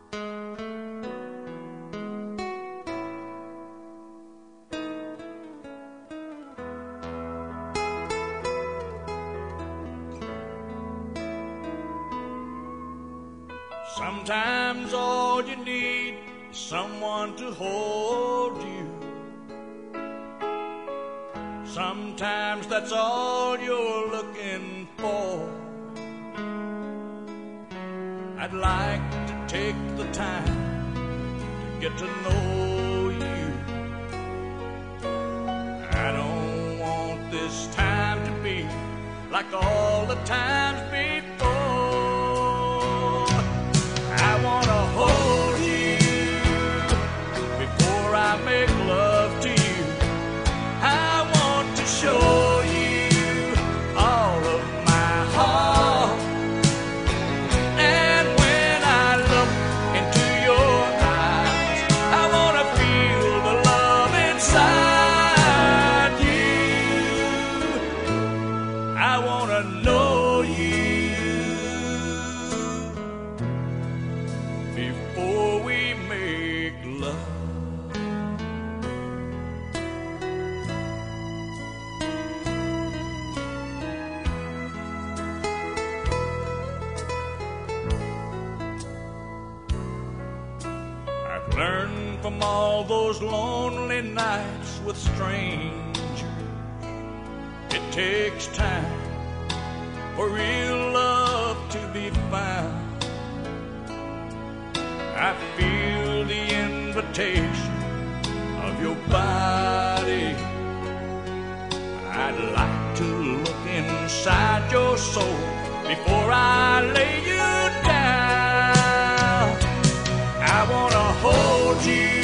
Sometimes all you need is someone to hold you. Sometimes that's all you're looking for. I'd like to take the time to get to know you. I don't want this time to be like all the times before. I wanna hold you before I make love to you. I want to show you all of my heart. And when I look into your eyes, I wanna feel the love inside you. I wanna know you before we make love. I've learned from all those lonely nights with strangers, it takes time for real love to be found. I feel the invitation of your body. I'd like to look inside your soul before I lay you down. I wanna hold you